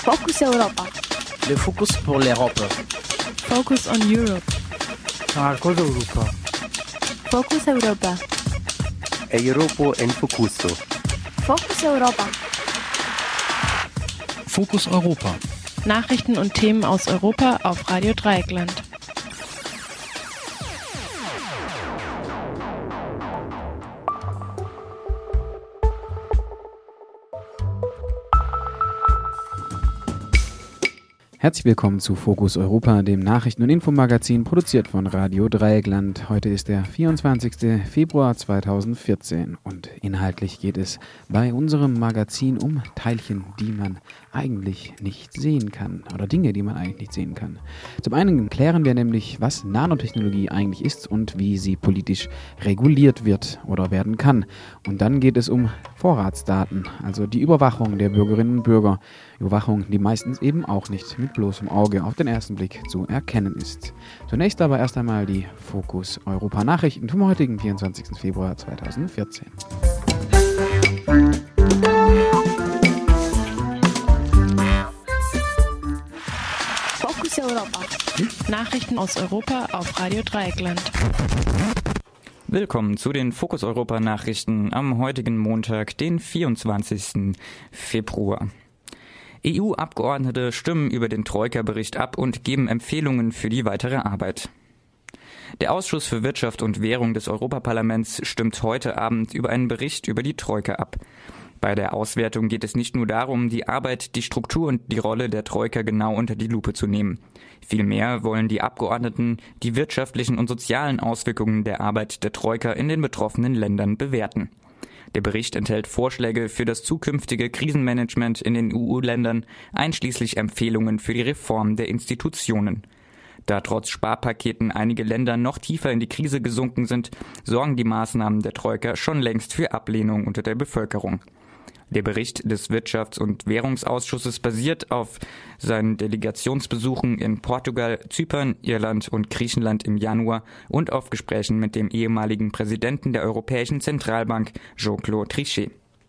Focus Europa. Le Focus pour l'Europe. Focus on Europe. Marcos Europa. Focus Europa. Europa en Focuso. Focus Europa. Focus Europa. Nachrichten und Themen aus Europa auf Radio Dreieckland. Herzlich willkommen zu Focus Europa, dem Nachrichten- und Infomagazin, produziert von Radio Dreieckland. Heute ist der 24. Februar 2014 und inhaltlich geht es bei unserem Magazin um Teilchen, die man eigentlich nicht sehen kann oder Dinge, die man eigentlich nicht sehen kann. Zum einen klären wir nämlich, was Nanotechnologie eigentlich ist und wie sie politisch reguliert wird oder werden kann. Und dann geht es um Vorratsdaten, also die Überwachung der Bürgerinnen und Bürger. Überwachung, die meistens eben auch nicht mit bloßem Auge auf den ersten Blick zu erkennen ist. Zunächst aber erst einmal die Focus Europa Nachrichten vom heutigen 24. Februar 2014. Focus Europa. Nachrichten aus Europa auf Radio Dreieckland. Willkommen zu den Focus Europa Nachrichten am heutigen Montag, den 24. Februar. EU-Abgeordnete stimmen über den Troika-Bericht ab und geben Empfehlungen für die weitere Arbeit. Der Ausschuss für Wirtschaft und Währung des Europaparlaments stimmt heute Abend über einen Bericht über die Troika ab. Bei der Auswertung geht es nicht nur darum, die Arbeit, die Struktur und die Rolle der Troika genau unter die Lupe zu nehmen. Vielmehr wollen die Abgeordneten die wirtschaftlichen und sozialen Auswirkungen der Arbeit der Troika in den betroffenen Ländern bewerten. Der Bericht enthält Vorschläge für das zukünftige Krisenmanagement in den EU-Ländern, einschließlich Empfehlungen für die Reform der Institutionen. Da trotz Sparpaketen einige Länder noch tiefer in die Krise gesunken sind, sorgen die Maßnahmen der Troika schon längst für Ablehnung unter der Bevölkerung. Der Bericht des Wirtschafts- und Währungsausschusses basiert auf seinen Delegationsbesuchen in Portugal, Zypern, Irland und Griechenland im Januar und auf Gesprächen mit dem ehemaligen Präsidenten der Europäischen Zentralbank, Jean-Claude Trichet.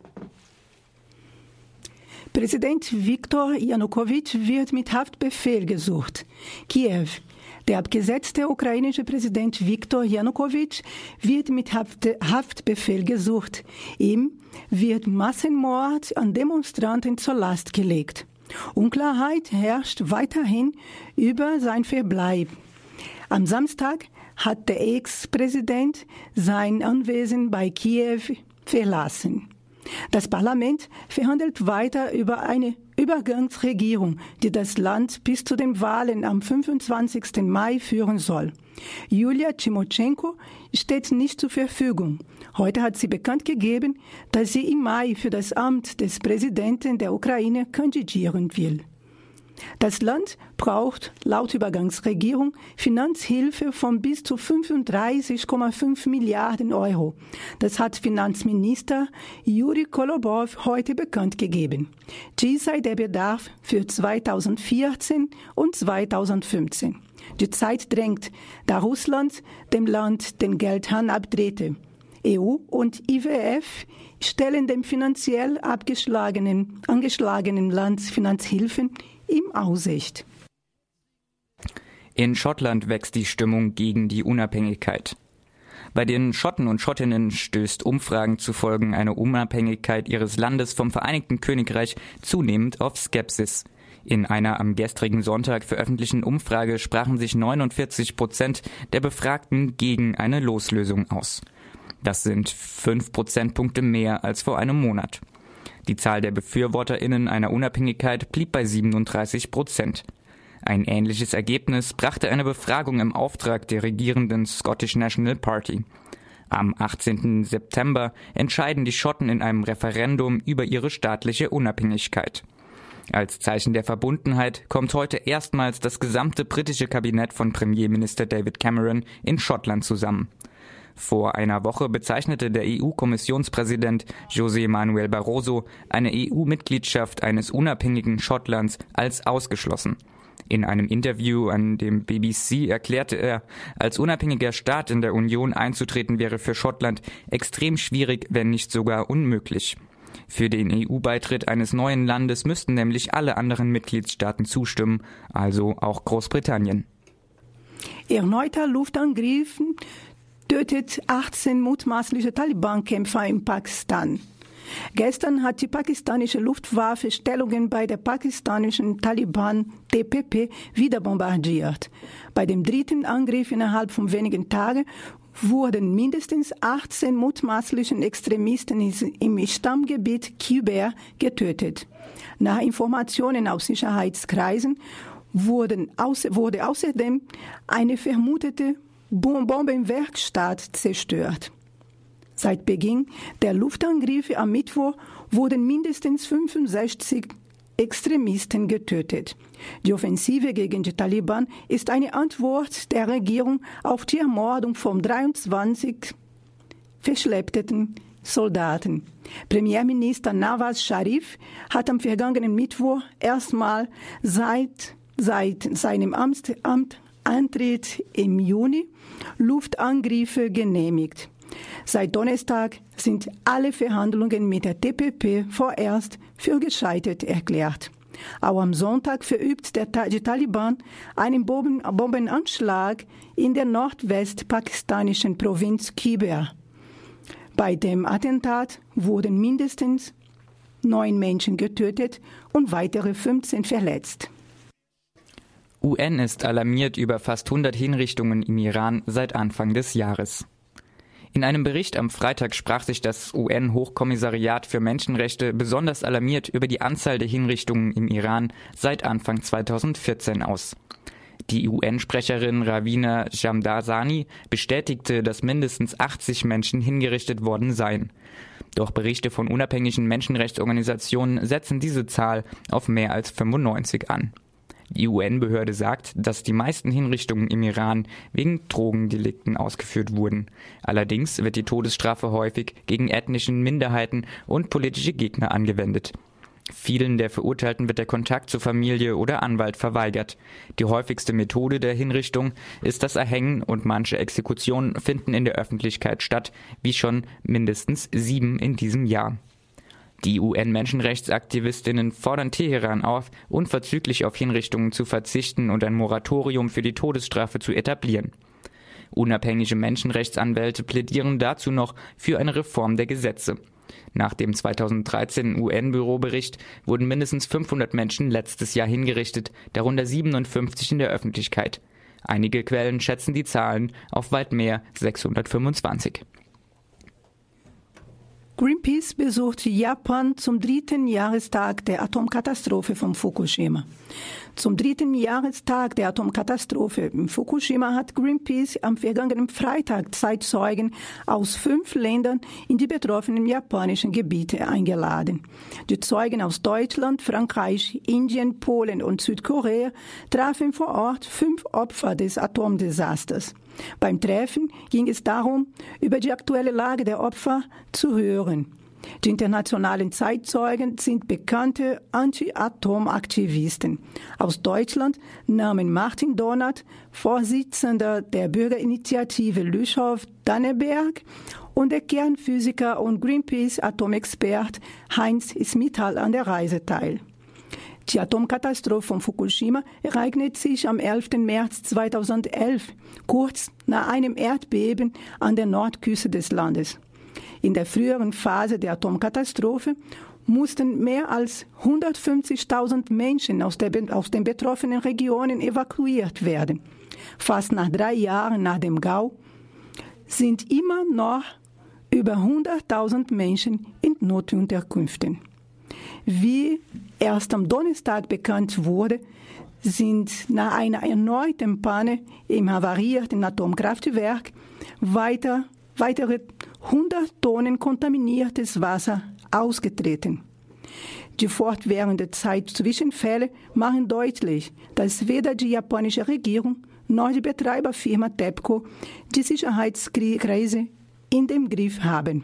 Präsident Viktor Janukowitsch wird mit Haftbefehl gesucht. Kiew. Der abgesetzte ukrainische Präsident Viktor Janukowitsch wird mit Haftbefehl gesucht. Ihm wird Massenmord an Demonstranten zur Last gelegt. Unklarheit herrscht weiterhin über sein Verbleib. Am Samstag hat der Ex-Präsident sein Anwesen bei Kiew verlassen. Das Parlament verhandelt weiter über eine Übergangsregierung, die das Land bis zu den Wahlen am 25. Mai führen soll. Julia Timoschenko steht nicht zur Verfügung. Heute hat sie bekannt gegeben, dass sie im Mai für das Amt des Präsidenten der Ukraine kandidieren will. Das Land braucht laut Übergangsregierung Finanzhilfe von bis zu 35,5 Milliarden Euro. Das hat Finanzminister Juri Kolobow heute bekannt gegeben. Dies sei der Bedarf für 2014 und 2015. Die Zeit drängt, da Russland dem Land den Geldhahn abdrehte. EU und IWF stellen dem finanziell angeschlagenen Land Finanzhilfen in Aussicht. In Schottland wächst die Stimmung gegen die Unabhängigkeit. Bei den Schotten und Schottinnen stößt Umfragen zufolge eine Unabhängigkeit ihres Landes vom Vereinigten Königreich zunehmend auf Skepsis. In einer am gestrigen Sonntag veröffentlichten Umfrage sprachen sich 49% der Befragten gegen eine Loslösung aus. Das sind 5 Prozentpunkte mehr als vor einem Monat. Die Zahl der BefürworterInnen einer Unabhängigkeit blieb bei 37%. Ein ähnliches Ergebnis brachte eine Befragung im Auftrag der regierenden Scottish National Party. Am 18. September entscheiden die Schotten in einem Referendum über ihre staatliche Unabhängigkeit. Als Zeichen der Verbundenheit kommt heute erstmals das gesamte britische Kabinett von Premierminister David Cameron in Schottland zusammen. Vor einer Woche bezeichnete der EU-Kommissionspräsident José Manuel Barroso eine EU-Mitgliedschaft eines unabhängigen Schottlands als ausgeschlossen. In einem Interview an dem BBC erklärte er, als unabhängiger Staat in der Union einzutreten wäre für Schottland extrem schwierig, wenn nicht sogar unmöglich. Für den EU-Beitritt eines neuen Landes müssten nämlich alle anderen Mitgliedstaaten zustimmen, also auch Großbritannien. Erneuter Luftangriff tötet 18 mutmaßliche Taliban-Kämpfer in Pakistan. Gestern hat die pakistanische Luftwaffe Stellungen bei der pakistanischen Taliban TPP wieder bombardiert. Bei dem dritten Angriff innerhalb von wenigen Tagen wurden mindestens 18 mutmaßlichen Extremisten im Stammgebiet Khyber getötet. Nach Informationen aus Sicherheitskreisen wurde außerdem eine vermutete Bombenwerkstatt zerstört. Seit Beginn der Luftangriffe am Mittwoch wurden mindestens 65 Extremisten getötet. Die Offensive gegen die Taliban ist eine Antwort der Regierung auf die Ermordung von 23 verschleppten Soldaten. Premierminister Nawaz Sharif hat am vergangenen Mittwoch erstmal seit seinem Amtsantritt im Juni Luftangriffe genehmigt. Seit Donnerstag sind alle Verhandlungen mit der TPP vorerst für gescheitert erklärt. Auch am Sonntag verübt die Taliban einen Bombenanschlag in der nordwestpakistanischen Provinz Khyber. Bei dem Attentat wurden mindestens 9 Menschen getötet und weitere 15 verletzt. UN ist alarmiert über fast 100 Hinrichtungen im Iran seit Anfang des Jahres. In einem Bericht am Freitag sprach sich das UN-Hochkommissariat für Menschenrechte besonders alarmiert über die Anzahl der Hinrichtungen im Iran seit Anfang 2014 aus. Die UN-Sprecherin Ravina Shamdasani bestätigte, dass mindestens 80 Menschen hingerichtet worden seien. Doch Berichte von unabhängigen Menschenrechtsorganisationen setzen diese Zahl auf mehr als 95 an. Die UN-Behörde sagt, dass die meisten Hinrichtungen im Iran wegen Drogendelikten ausgeführt wurden. Allerdings wird die Todesstrafe häufig gegen ethnischen Minderheiten und politische Gegner angewendet. Vielen der Verurteilten wird der Kontakt zur Familie oder Anwalt verweigert. Die häufigste Methode der Hinrichtung ist das Erhängen und manche Exekutionen finden in der Öffentlichkeit statt, wie schon mindestens 7 in diesem Jahr. Die UN-Menschenrechtsaktivistinnen fordern Teheran auf, unverzüglich auf Hinrichtungen zu verzichten und ein Moratorium für die Todesstrafe zu etablieren. Unabhängige Menschenrechtsanwälte plädieren dazu noch für eine Reform der Gesetze. Nach dem 2013 UN-Bürobericht wurden mindestens 500 Menschen letztes Jahr hingerichtet, darunter 57 in der Öffentlichkeit. Einige Quellen schätzen die Zahlen auf weit mehr 625. Greenpeace besucht Japan zum 3. Jahrestag der Atomkatastrophe von Fukushima. Zum 3. Jahrestag der Atomkatastrophe in Fukushima hat Greenpeace am vergangenen Freitag Zeitzeugen aus 5 Ländern in die betroffenen japanischen Gebiete eingeladen. Die Zeugen aus Deutschland, Frankreich, Indien, Polen und Südkorea trafen vor Ort 5 Opfer des Atomdesasters. Beim Treffen ging es darum, über die aktuelle Lage der Opfer zu hören. Die internationalen Zeitzeugen sind bekannte Anti-Atom-Aktivisten. Aus Deutschland nahmen Martin Donat, Vorsitzender der Bürgerinitiative Lüschow-Danneberg, und der Kernphysiker und Greenpeace-Atomexpert Heinz Smittal an der Reise teil. Die Atomkatastrophe von Fukushima ereignet sich am 11. März 2011, kurz nach einem Erdbeben an der Nordküste des Landes. In der früheren Phase der Atomkatastrophe mussten mehr als 150.000 Menschen aus den betroffenen Regionen evakuiert werden. Fast nach 3 Jahren nach dem GAU sind immer noch über 100.000 Menschen in Notunterkünften. Wie erst am Donnerstag bekannt wurde, sind nach einer erneuten Panne im havarierten Atomkraftwerk weitere 100 Tonnen kontaminiertes Wasser ausgetreten. Die fortwährende Zeitzwischenfälle machen deutlich, dass weder die japanische Regierung noch die Betreiberfirma TEPCO die Sicherheitskrise in dem Griff haben.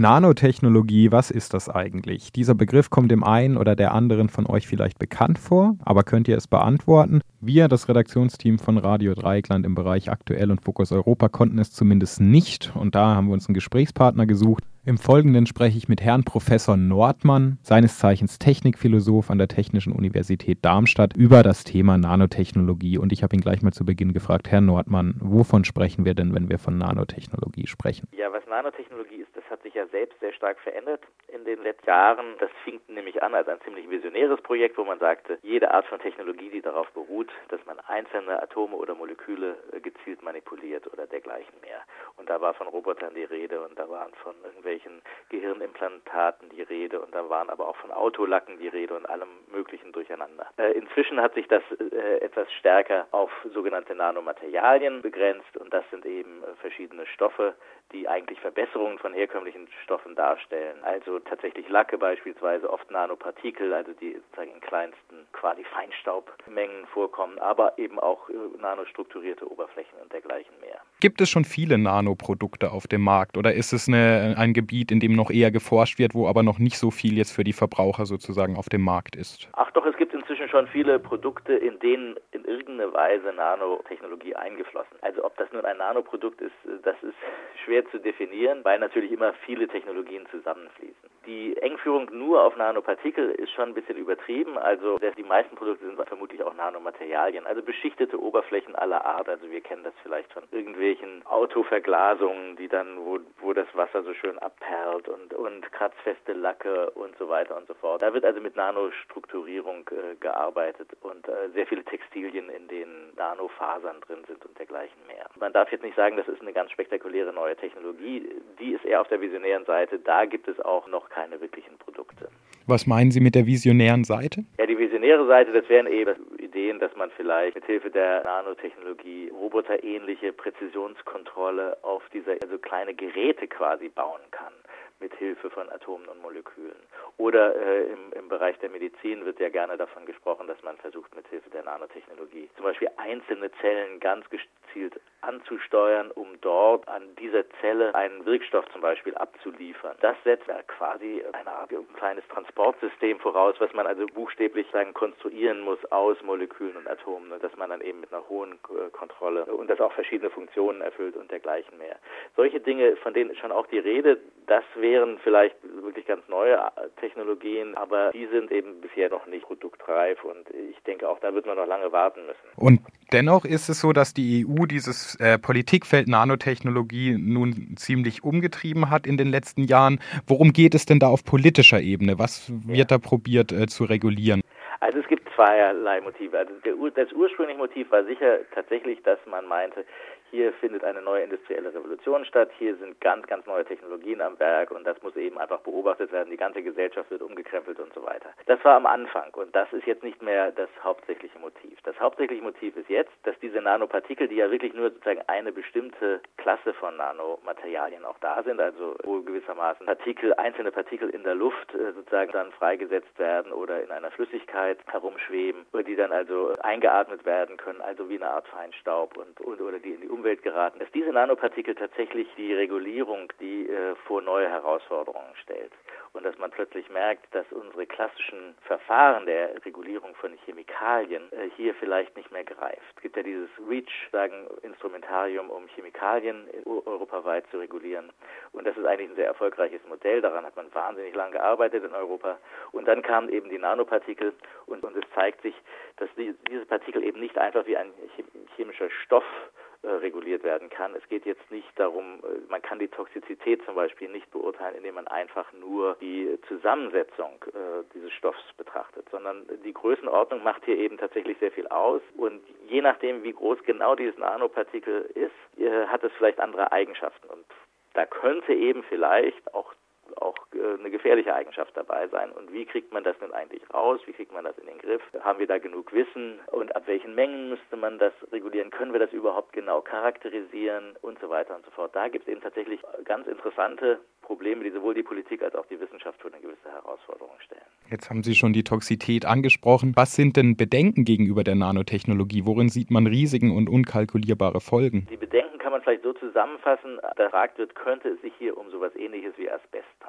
Nanotechnologie, was ist das eigentlich? Dieser Begriff kommt dem einen oder der anderen von euch vielleicht bekannt vor, aber könnt ihr es beantworten? Wir, das Redaktionsteam von Radio Dreieckland im Bereich Aktuell und Fokus Europa, konnten es zumindest nicht und da haben wir uns einen Gesprächspartner gesucht. Im Folgenden spreche ich mit Herrn Professor Nordmann, seines Zeichens Technikphilosoph an der Technischen Universität Darmstadt, über das Thema Nanotechnologie. Und ich habe ihn gleich mal zu Beginn gefragt, Herr Nordmann, wovon sprechen wir denn, wenn wir von Nanotechnologie sprechen? Ja, was Nanotechnologie ist, das hat sich ja selbst sehr stark verändert in den letzten Jahren. Das fing nämlich an als ein ziemlich visionäres Projekt, wo man sagte, jede Art von Technologie, die darauf beruht, dass man einzelne Atome oder Moleküle gezielt manipuliert oder dergleichen mehr. Und da war von Robotern die Rede und da waren von irgendwelchen Gehirnimplantaten die Rede und da waren aber auch von Autolacken die Rede und allem Möglichen durcheinander. Inzwischen hat sich das etwas stärker auf sogenannte Nanomaterialien begrenzt und das sind eben verschiedene Stoffe, die eigentlich Verbesserungen von herkömmlichen Stoffen darstellen. Also tatsächlich Lacke beispielsweise, oft Nanopartikel, also die sozusagen in kleinsten quasi Feinstaubmengen vorkommen, aber eben auch nanostrukturierte Oberflächen und dergleichen mehr. Gibt es schon viele Nanoprodukte auf dem Markt oder ist es ein Gebiet, in dem noch eher geforscht wird, wo aber noch nicht so viel jetzt für die Verbraucher sozusagen auf dem Markt ist? Ach doch, es gibt inzwischen schon viele Produkte, in denen in irgendeiner Weise Nanotechnologie eingeflossen. Also ob das nun ein Nanoprodukt ist, das ist schwer zu definieren, weil natürlich immer viele Technologien zusammenfließen. Die Engführung nur auf Nanopartikel ist schon ein bisschen übertrieben, also die meisten Produkte sind vermutlich auch Nanomaterialien, also beschichtete Oberflächen aller Art, also wir kennen das vielleicht von irgendwelchen Autoverglasungen, die dann, wo das Wasser so schön abperlt und kratzfeste Lacke und so weiter und so fort. Da wird also mit Nanostrukturierung gearbeitet und sehr viele Textilien, in denen Nanofasern drin sind und dergleichen mehr. Man darf jetzt nicht sagen, das ist eine ganz spektakuläre neue Technologie, die ist eher auf der visionären Seite, da gibt es auch noch keine wirklichen Produkte. Was meinen Sie mit der visionären Seite? Ja, die visionäre Seite, das wären eben Ideen, dass man vielleicht mit Hilfe der Nanotechnologie roboterähnliche Präzisionskontrolle auf also kleine Geräte quasi bauen kann, mit Hilfe von Atomen und Molekülen. Oder im Bereich der Medizin wird ja gerne davon gesprochen, dass man versucht, mit Hilfe der Nanotechnologie zum Beispiel einzelne Zellen ganz gezielt anzusteuern, um dort an dieser Zelle einen Wirkstoff zum Beispiel abzuliefern. Das setzt ja quasi eine Art ein kleines Transportsystem voraus, was man also buchstäblich konstruieren muss aus Molekülen und Atomen, dass man dann eben mit einer hohen Kontrolle und das auch verschiedene Funktionen erfüllt und dergleichen mehr. Solche Dinge, von denen ist schon auch die Rede, das wären vielleicht wirklich ganz neue Technologien, aber die sind eben bisher noch nicht produktreif und ich denke auch, da wird man noch lange warten müssen. Und dennoch ist es so, dass die EU dieses Politikfeld Nanotechnologie nun ziemlich umgetrieben hat in den letzten Jahren. Worum geht es denn da auf politischer Ebene? Was wird da probiert zu regulieren? Also es gibt zweierlei Motive. Also das ursprüngliche Motiv war sicher tatsächlich, dass man meinte, hier findet eine neue industrielle Revolution statt, hier sind ganz, ganz neue Technologien am Werk und das muss eben einfach beobachtet werden, die ganze Gesellschaft wird umgekrempelt und so weiter. Das war am Anfang und das ist jetzt nicht mehr das hauptsächliche Motiv. Das hauptsächliche Motiv ist jetzt, dass diese Nanopartikel, die ja wirklich nur sozusagen eine bestimmte Klasse von Nanomaterialien auch da sind, also wo gewissermaßen einzelne Partikel in der Luft sozusagen dann freigesetzt werden oder in einer Flüssigkeit herumschweben, die dann also eingeatmet werden können, also wie eine Art Feinstaub oder die in die Umwelt geraten, dass diese Nanopartikel tatsächlich die Regulierung, die vor neue Herausforderungen stellt. Und dass man plötzlich merkt, dass unsere klassischen Verfahren der Regulierung von Chemikalien hier vielleicht nicht mehr greift. Es gibt ja dieses REACH-Instrumentarium, um Chemikalien europaweit zu regulieren. Und das ist eigentlich ein sehr erfolgreiches Modell. Daran hat man wahnsinnig lange gearbeitet in Europa. Und dann kamen eben die Nanopartikel und es zeigt sich, dass diese Partikel eben nicht einfach wie ein chemischer Stoff reguliert werden kann. Es geht jetzt nicht darum, man kann die Toxizität zum Beispiel nicht beurteilen, indem man einfach nur die Zusammensetzung dieses Stoffs betrachtet, sondern die Größenordnung macht hier eben tatsächlich sehr viel aus und je nachdem, wie groß genau dieses Nanopartikel ist, hat es vielleicht andere Eigenschaften und da könnte eben vielleicht auch eine gefährliche Eigenschaft dabei sein. Und wie kriegt man das denn eigentlich raus? Wie kriegt man das in den Griff? Haben wir da genug Wissen? Und ab welchen Mengen müsste man das regulieren? Können wir das überhaupt genau charakterisieren? Und so weiter und so fort. Da gibt es eben tatsächlich ganz interessante Probleme, die sowohl die Politik als auch die Wissenschaft für eine gewisse Herausforderung stellen. Jetzt haben Sie schon die Toxizität angesprochen. Was sind denn Bedenken gegenüber der Nanotechnologie? Worin sieht man Risiken und unkalkulierbare Folgen? Die Bedenken kann man vielleicht so zusammenfassen, dass gefragt wird, könnte es sich hier um sowas Ähnliches wie Asbest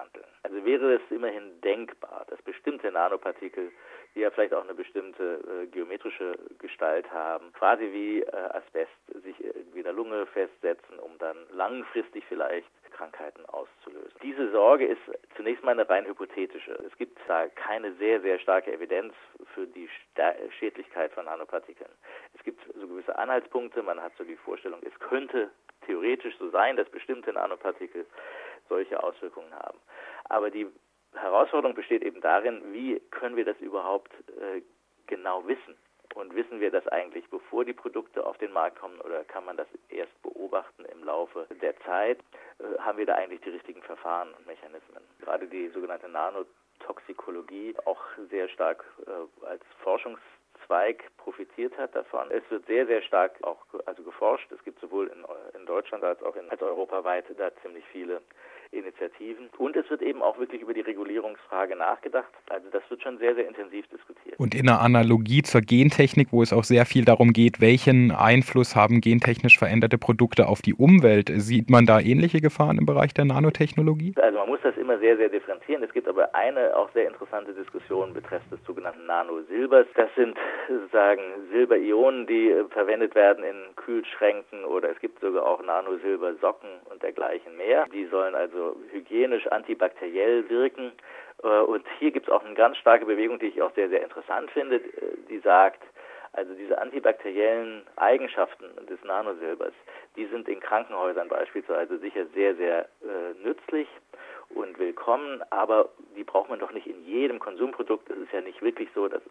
Also wäre es immerhin denkbar, dass bestimmte Nanopartikel, die ja vielleicht auch eine bestimmte geometrische Gestalt haben, quasi wie Asbest sich irgendwie in der Lunge festsetzen, um dann langfristig vielleicht Krankheiten auszulösen. Diese Sorge ist zunächst mal eine rein hypothetische. Es gibt da keine sehr, sehr starke Evidenz für die Schädlichkeit von Nanopartikeln. Es gibt so gewisse Anhaltspunkte, man hat so die Vorstellung, es könnte theoretisch so sein, dass bestimmte Nanopartikel solche Auswirkungen haben. Aber die Herausforderung besteht eben darin, wie können wir das überhaupt genau wissen? Und wissen wir das eigentlich, bevor die Produkte auf den Markt kommen, oder kann man das erst beobachten im Laufe der Zeit? Haben wir da eigentlich die richtigen Verfahren und Mechanismen? Gerade die sogenannte Nanotoxikologie auch sehr stark als Forschungszweig profitiert hat davon. Es wird sehr, sehr stark auch geforscht. Es gibt sowohl in Deutschland als auch als europaweit da ziemlich viele Initiativen. Und es wird eben auch wirklich über die Regulierungsfrage nachgedacht. Also das wird schon sehr, sehr intensiv diskutiert. Und in einer Analogie zur Gentechnik, wo es auch sehr viel darum geht, welchen Einfluss haben gentechnisch veränderte Produkte auf die Umwelt, sieht man da ähnliche Gefahren im Bereich der Nanotechnologie? Also man muss das immer sehr, sehr differenzieren. Es gibt aber eine auch sehr interessante Diskussion betreffend des sogenannten Nanosilbers. Das sind sozusagen Silberionen, die verwendet werden in Kühlschränken, oder es gibt sogar auch Nanosilbersocken und dergleichen mehr. Die sollen also hygienisch antibakteriell wirken. Und hier gibt es auch eine ganz starke Bewegung, die ich auch sehr, sehr interessant finde, die sagt, also diese antibakteriellen Eigenschaften des Nanosilbers, die sind in Krankenhäusern beispielsweise sicher sehr, sehr nützlich und willkommen, aber die braucht man doch nicht in jedem Konsumprodukt. Es ist ja nicht wirklich so, dass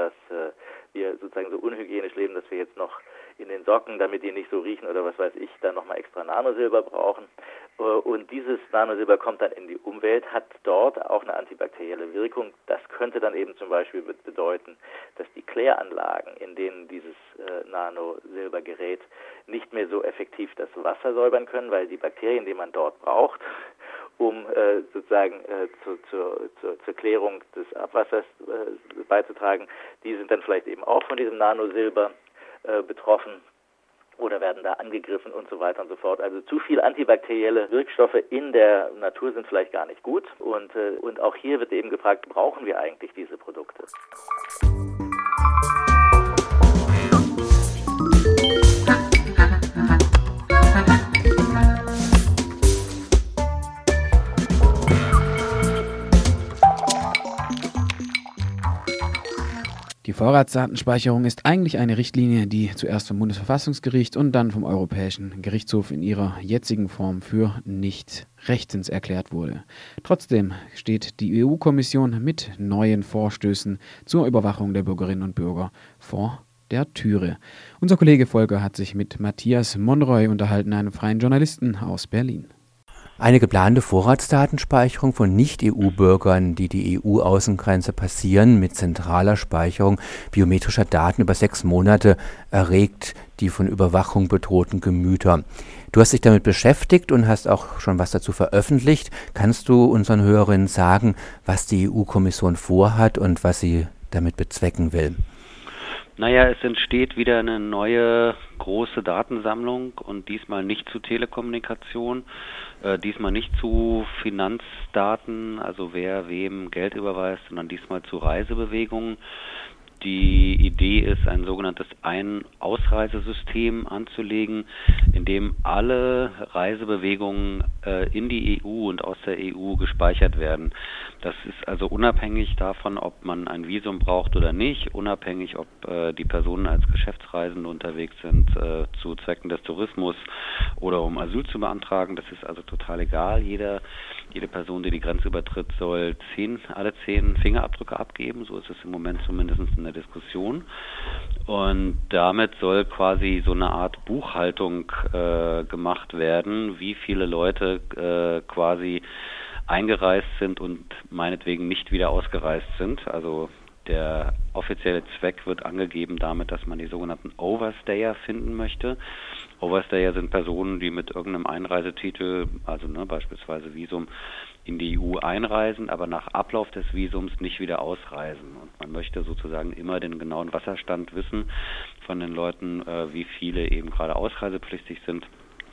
wir sozusagen so unhygienisch leben, dass wir jetzt noch in den Socken, damit die nicht so riechen oder was weiß ich, dann nochmal extra Nanosilber brauchen. Und dieses Nanosilber kommt dann in die Umwelt, hat dort auch eine antibakterielle Wirkung. Das könnte dann eben zum Beispiel bedeuten, dass die Kläranlagen, in denen dieses Nanosilber gerät, nicht mehr so effektiv das Wasser säubern können, weil die Bakterien, die man dort braucht, um sozusagen zur Klärung des Abwassers beizutragen, die sind dann vielleicht eben auch von diesem Nanosilber betroffen oder werden da angegriffen und so weiter und so fort. Also zu viel antibakterielle Wirkstoffe in der Natur sind vielleicht gar nicht gut. Und auch hier wird eben gefragt, brauchen wir eigentlich diese Produkte? Die Vorratsdatenspeicherung ist eigentlich eine Richtlinie, die zuerst vom Bundesverfassungsgericht und dann vom Europäischen Gerichtshof in ihrer jetzigen Form für nicht rechtens erklärt wurde. Trotzdem steht die EU-Kommission mit neuen Vorstößen zur Überwachung der Bürgerinnen und Bürger vor der Türe. Unser Kollege Volker hat sich mit Matthias Monroy unterhalten, einem freien Journalisten aus Berlin. Eine geplante Vorratsdatenspeicherung von Nicht-EU-Bürgern, die die EU-Außengrenze passieren, mit zentraler Speicherung biometrischer Daten über 6 Monate, erregt die von Überwachung bedrohten Gemüter. Du hast dich damit beschäftigt und hast auch schon was dazu veröffentlicht. Kannst du unseren Hörerinnen sagen, was die EU-Kommission vorhat und was sie damit bezwecken will? Naja, es entsteht wieder eine neue große Datensammlung und diesmal nicht zu Telekommunikation, diesmal nicht zu Finanzdaten, also wer wem Geld überweist, sondern diesmal zu Reisebewegungen. Die Idee ist, ein sogenanntes Ein-Ausreisesystem anzulegen, in dem alle Reisebewegungen in die EU und aus der EU gespeichert werden. Das ist also unabhängig davon, ob man ein Visum braucht oder nicht, unabhängig, ob die Personen als Geschäftsreisende unterwegs sind, zu Zwecken des Tourismus oder um Asyl zu beantragen. Das ist also total egal. Jede Person, die die Grenze übertritt, soll alle 10 Fingerabdrücke abgeben. So ist es im Moment zumindest in der Diskussion. Und damit soll quasi so eine Art Buchhaltung gemacht werden, wie viele Leute quasi eingereist sind und meinetwegen nicht wieder ausgereist sind. Also der offizielle Zweck wird angegeben damit, dass man die sogenannten Overstayer finden möchte. Overstayer sind Personen, die mit irgendeinem Einreisetitel, also beispielsweise Visum, in die EU einreisen, aber nach Ablauf des Visums nicht wieder ausreisen. Und man möchte sozusagen immer den genauen Wasserstand wissen von den Leuten, wie viele eben gerade ausreisepflichtig sind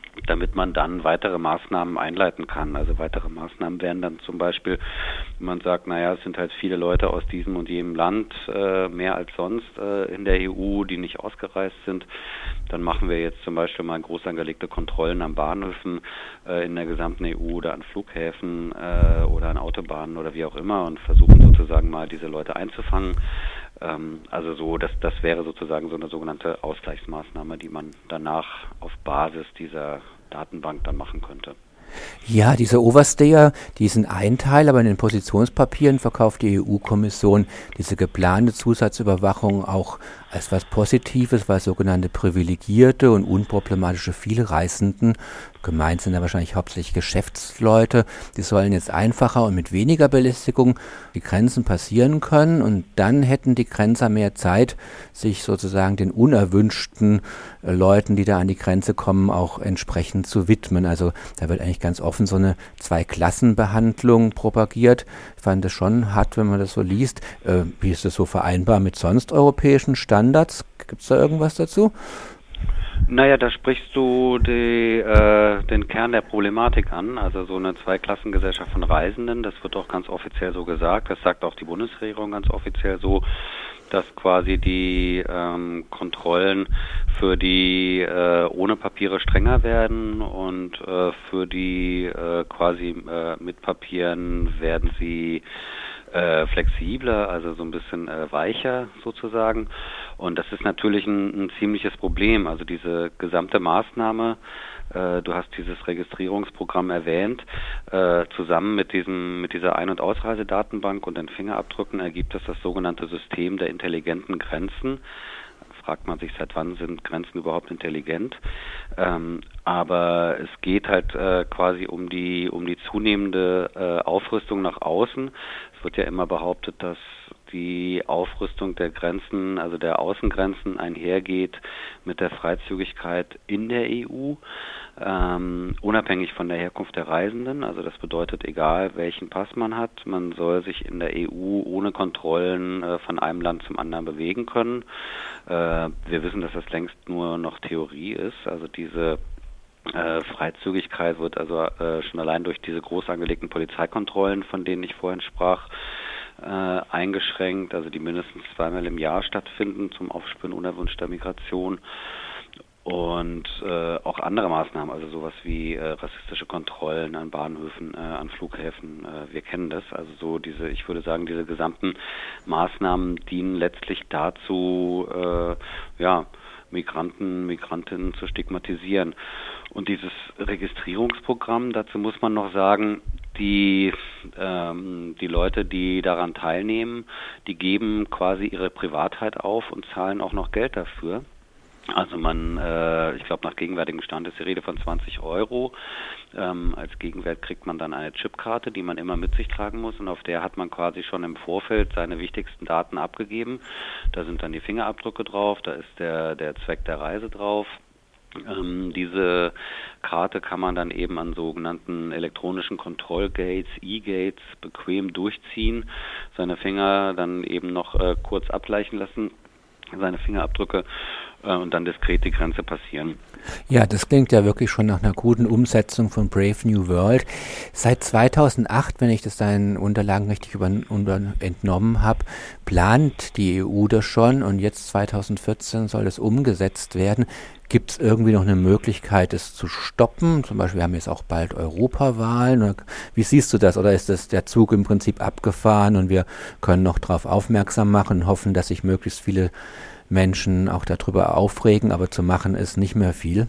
damit man dann weitere Maßnahmen einleiten kann. Also weitere Maßnahmen wären dann zum Beispiel, wenn man sagt, naja, es sind halt viele Leute aus diesem und jenem Land, mehr als sonst in der EU, die nicht ausgereist sind. Dann machen wir jetzt zum Beispiel mal groß angelegte Kontrollen an Bahnhöfen in der gesamten EU oder an Flughäfen oder an Autobahnen oder wie auch immer und versuchen sozusagen mal diese Leute einzufangen. Also so, das wäre sozusagen so eine sogenannte Ausgleichsmaßnahme, die man danach auf Basis dieser Datenbank dann machen könnte. Ja, diese Overstayer, die sind ein Teil, aber in den Positionspapieren verkauft die EU-Kommission diese geplante Zusatzüberwachung auch als was Positives, weil sogenannte privilegierte und unproblematische Vielreisenden, gemeint sind ja wahrscheinlich hauptsächlich Geschäftsleute, die sollen jetzt einfacher und mit weniger Belästigung die Grenzen passieren können und dann hätten die Grenzer mehr Zeit, sich sozusagen den unerwünschten Leuten, die da an die Grenze kommen, auch entsprechend zu widmen. Also da wird eigentlich ganz offen so eine Zweiklassenbehandlung propagiert. Ich fand das schon hart, wenn man das so liest. Wie ist das so vereinbar mit sonst europäischen Standards? Gibt es da irgendwas dazu? Naja, da sprichst du den Kern der Problematik an, also so eine Zweiklassengesellschaft von Reisenden, das wird auch ganz offiziell so gesagt, das sagt auch die Bundesregierung ganz offiziell so, dass quasi die Kontrollen für die ohne Papiere strenger werden und für die quasi mit Papieren werden sie flexibler, also so ein bisschen weicher sozusagen. Und das ist natürlich ein ziemliches Problem. Also diese gesamte Maßnahme, du hast dieses Registrierungsprogramm erwähnt, zusammen mit dieser Ein- und Ausreisedatenbank und den Fingerabdrücken ergibt es das sogenannte System der intelligenten Grenzen. Fragt man sich, seit wann sind Grenzen überhaupt intelligent? Aber es geht halt quasi um die zunehmende Aufrüstung nach außen. Es wird ja immer behauptet, dass die Aufrüstung der Grenzen, also der Außengrenzen einhergeht mit der Freizügigkeit in der EU, unabhängig von der Herkunft der Reisenden. Also das bedeutet, egal welchen Pass man hat, man soll sich in der EU ohne Kontrollen von einem Land zum anderen bewegen können. Wir wissen, dass das längst nur noch Theorie ist. Also diese Freizügigkeit wird also schon allein durch diese groß angelegten Polizeikontrollen, von denen ich vorhin sprach, eingeschränkt, also die mindestens 2-mal im Jahr stattfinden zum Aufspüren unerwünschter Migration und auch andere Maßnahmen, also sowas wie rassistische Kontrollen an Bahnhöfen, an Flughäfen, wir kennen das, also so ich würde sagen, diese gesamten Maßnahmen dienen letztlich dazu, Migrantinnen zu stigmatisieren. Und dieses Registrierungsprogramm, dazu muss man noch sagen, die Leute, die daran teilnehmen, die geben quasi ihre Privatheit auf und zahlen auch noch Geld dafür. Also ich glaube, nach gegenwärtigem Stand ist die Rede von 20 €. Als Gegenwert kriegt man dann eine Chipkarte, die man immer mit sich tragen muss und auf der hat man quasi schon im Vorfeld seine wichtigsten Daten abgegeben. Da sind dann die Fingerabdrücke drauf, da ist der Zweck der Reise drauf. Diese Karte kann man dann eben an sogenannten elektronischen Kontrollgates, E-Gates, bequem durchziehen, seine Finger dann eben noch kurz abgleichen lassen, seine Fingerabdrücke und dann diskret die Grenze passieren. Ja, das klingt ja wirklich schon nach einer guten Umsetzung von Brave New World. Seit 2008, wenn ich das deinen Unterlagen richtig entnommen habe, plant die EU das schon und jetzt 2014 soll das umgesetzt werden. Gibt es irgendwie noch eine Möglichkeit, es zu stoppen? Zum Beispiel, wir haben jetzt auch bald Europawahlen. Wie siehst du das? Oder ist der Zug im Prinzip abgefahren und wir können noch darauf aufmerksam machen und hoffen, dass sich möglichst viele Menschen auch darüber aufregen, aber zu machen ist nicht mehr viel?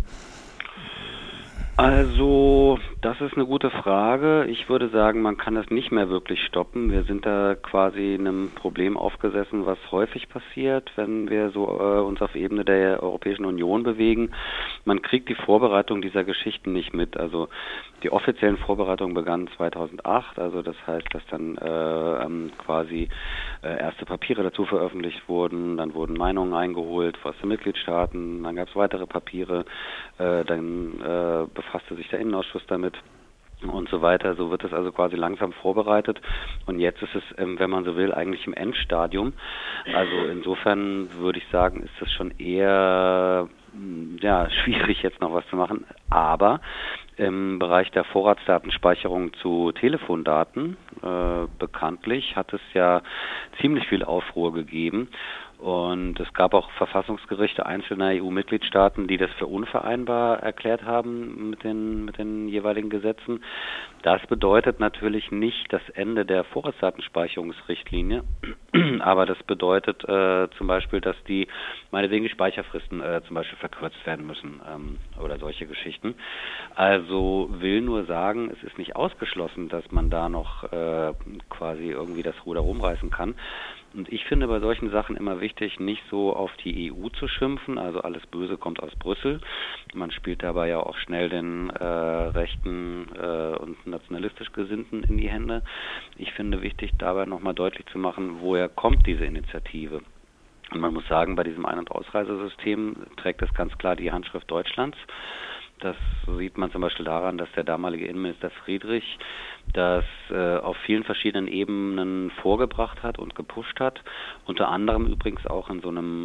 Also, das ist eine gute Frage. Ich würde sagen, man kann das nicht mehr wirklich stoppen. Wir sind da quasi einem Problem aufgesessen, was häufig passiert, wenn wir so uns auf Ebene der Europäischen Union bewegen. Man kriegt die Vorbereitung dieser Geschichten nicht mit. Also die offiziellen Vorbereitungen begannen 2008. Also das heißt, dass dann quasi erste Papiere dazu veröffentlicht wurden. Dann wurden Meinungen eingeholt aus den Mitgliedstaaten. Dann gab es weitere Papiere. Dann befasste sich der Innenausschuss damit und so weiter. So wird es also quasi langsam vorbereitet und jetzt ist es, wenn man so will, eigentlich im Endstadium. Also insofern würde ich sagen, ist es schon eher schwierig jetzt noch was zu machen, aber im Bereich der Vorratsdatenspeicherung zu Telefondaten, bekanntlich hat es ja ziemlich viel Aufruhr gegeben. Und es gab auch Verfassungsgerichte einzelner EU-Mitgliedstaaten, die das für unvereinbar erklärt haben mit den jeweiligen Gesetzen. Das bedeutet natürlich nicht das Ende der Vorratsdatenspeicherungsrichtlinie, aber das bedeutet zum Beispiel, dass meinetwegen die Speicherfristen zum Beispiel verkürzt werden müssen oder solche Geschichten. Also will nur sagen, es ist nicht ausgeschlossen, dass man da noch quasi irgendwie das Ruder rumreißen kann. Und ich finde bei solchen Sachen immer wichtig, nicht so auf die EU zu schimpfen, also alles Böse kommt aus Brüssel. Man spielt dabei ja auch schnell den Rechten und nationalistisch Gesinnten in die Hände. Ich finde wichtig, dabei nochmal deutlich zu machen, woher kommt diese Initiative. Und man muss sagen, bei diesem Ein- und Ausreisesystem trägt es ganz klar die Handschrift Deutschlands. Das sieht man zum Beispiel daran, dass der damalige Innenminister Friedrich das auf vielen verschiedenen Ebenen vorgebracht hat und gepusht hat. Unter anderem übrigens auch in so einem,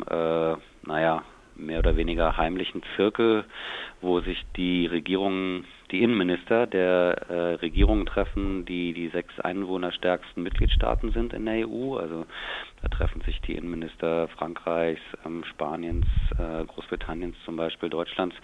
mehr oder weniger heimlichen Zirkel, wo sich die Innenminister der Regierungen treffen, die 6 einwohnerstärksten Mitgliedstaaten sind in der EU. Also da treffen sich die Innenminister Frankreichs, Spaniens, Großbritanniens zum Beispiel, Deutschlands,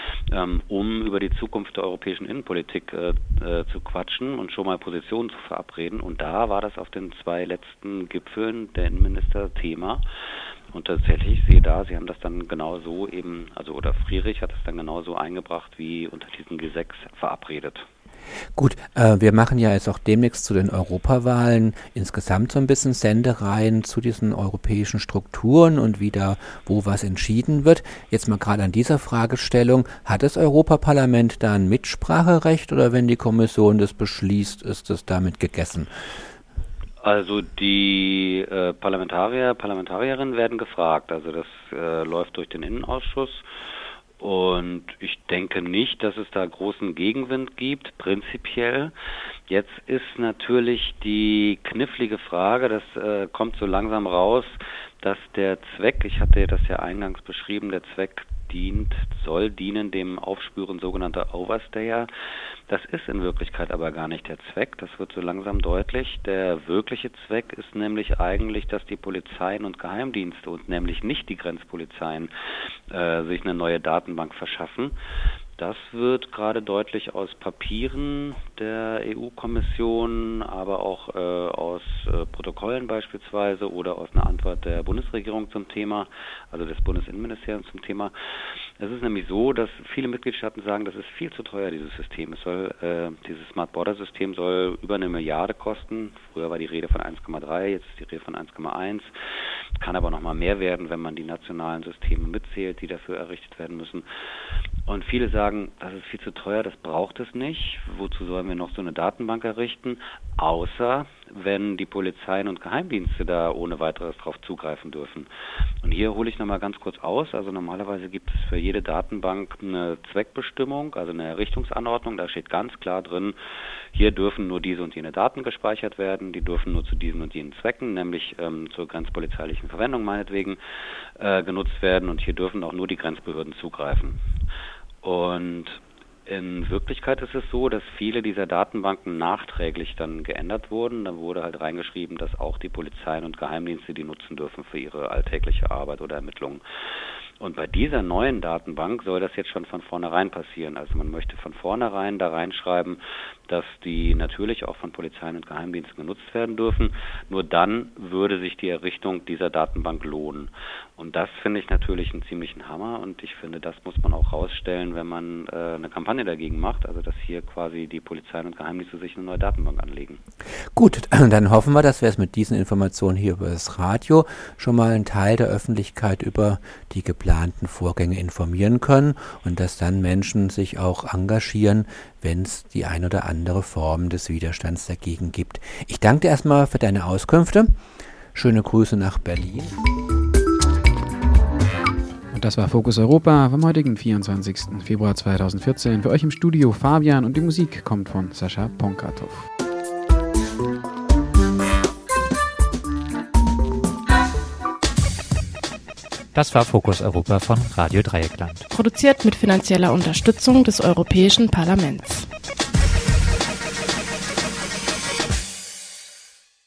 um über die Zukunft der europäischen Innenpolitik zu quatschen und schon mal Positionen zu verabreden. Und da war das auf den 2 letzten Gipfeln der Innenminister Thema. Und tatsächlich, Sie haben das dann genauso oder Friedrich hat es dann genauso eingebracht wie unter diesem G6 verabredet. Gut, wir machen ja jetzt auch demnächst zu den Europawahlen insgesamt so ein bisschen Sendereien zu diesen europäischen Strukturen und wo was entschieden wird. Jetzt mal gerade an dieser Fragestellung, hat das Europaparlament da ein Mitspracherecht oder wenn die Kommission das beschließt, ist das damit gegessen? Also die Parlamentarierinnen werden gefragt. Also das läuft durch den Innenausschuss. Und ich denke nicht, dass es da großen Gegenwind gibt, prinzipiell. Jetzt ist natürlich die knifflige Frage, das kommt so langsam raus, dass der Zweck, ich hatte das ja eingangs beschrieben, der Zweck soll dienen dem Aufspüren sogenannter Overstayer. Das ist in Wirklichkeit aber gar nicht der Zweck, das wird so langsam deutlich. Der wirkliche Zweck ist nämlich eigentlich, dass die Polizeien und Geheimdienste und nämlich nicht die Grenzpolizeien sich eine neue Datenbank verschaffen. Das wird gerade deutlich aus Papieren der EU-Kommission, aber auch aus Protokollen beispielsweise oder aus einer Antwort der Bundesregierung zum Thema, also des Bundesinnenministeriums zum Thema. Es ist nämlich so, dass viele Mitgliedstaaten sagen, das ist viel zu teuer, dieses System. Dieses Smart Border System soll über 1 Milliarde kosten. Früher war die Rede von 1,3, jetzt ist die Rede von 1,1. Kann aber noch mal mehr werden, wenn man die nationalen Systeme mitzählt, die dafür errichtet werden müssen. Und viele sagen, das ist viel zu teuer, das braucht es nicht. Wozu sollen wir noch so eine Datenbank errichten? Außer wenn die Polizeien und Geheimdienste da ohne weiteres drauf zugreifen dürfen. Und hier hole ich nochmal ganz kurz aus. Also normalerweise gibt es für jede Datenbank eine Zweckbestimmung, also eine Errichtungsanordnung. Da steht ganz klar drin, hier dürfen nur diese und jene Daten gespeichert werden. Die dürfen nur zu diesen und jenen Zwecken, nämlich zur grenzpolizeilichen Verwendung meinetwegen, genutzt werden. Und hier dürfen auch nur die Grenzbehörden zugreifen. Und in Wirklichkeit ist es so, dass viele dieser Datenbanken nachträglich dann geändert wurden. Da wurde halt reingeschrieben, dass auch die Polizeien und Geheimdienste die nutzen dürfen für ihre alltägliche Arbeit oder Ermittlungen. Und bei dieser neuen Datenbank soll das jetzt schon von vornherein passieren. Also man möchte von vornherein da reinschreiben, dass die natürlich auch von Polizeien und Geheimdiensten genutzt werden dürfen. Nur dann würde sich die Errichtung dieser Datenbank lohnen. Und das finde ich natürlich einen ziemlichen Hammer. Und ich finde, das muss man auch rausstellen, wenn man eine Kampagne dagegen macht. Also dass hier quasi die Polizeien und Geheimdienste sich eine neue Datenbank anlegen. Gut, dann hoffen wir, dass wir es mit diesen Informationen hier über das Radio schon mal einen Teil der Öffentlichkeit über die geplanten Vorgänge informieren können und dass dann Menschen sich auch engagieren, wenn es die ein oder andere Form des Widerstands dagegen gibt. Ich danke dir erstmal für deine Auskünfte. Schöne Grüße nach Berlin. Und das war Fokus Europa vom heutigen 24. Februar 2014. Für euch im Studio Fabian und die Musik kommt von Sascha Ponkratov. Das war Fokus Europa von Radio Dreieckland. Produziert mit finanzieller Unterstützung des Europäischen Parlaments.